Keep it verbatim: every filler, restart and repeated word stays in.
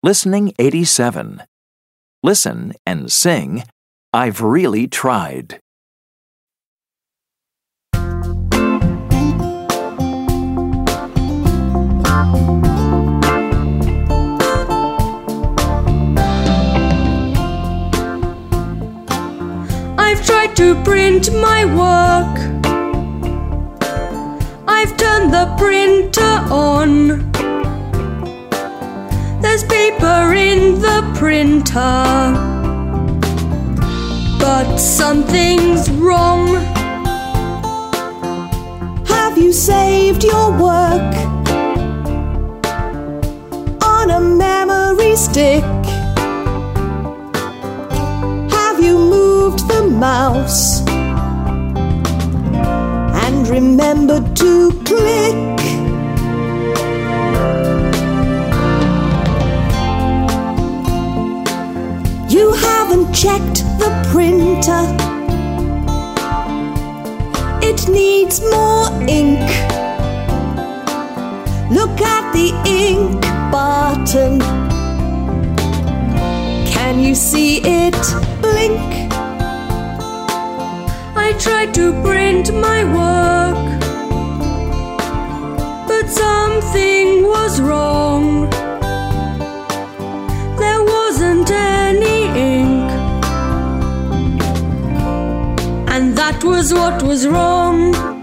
Listening eighty-seven. Listen and sing, I've really tried. I've tried to print my work. I've turned the printer on. There's paper in the printer, but something's wrong. Have you saved your work on a memory stick? Have you moved the mouse and remembered to click? You haven't checked the printer. It needs more ink. Look at the ink button. Can you see it blink? I tried to print my work, but something was wrong. There wasn't any ink, and that was what was wrong.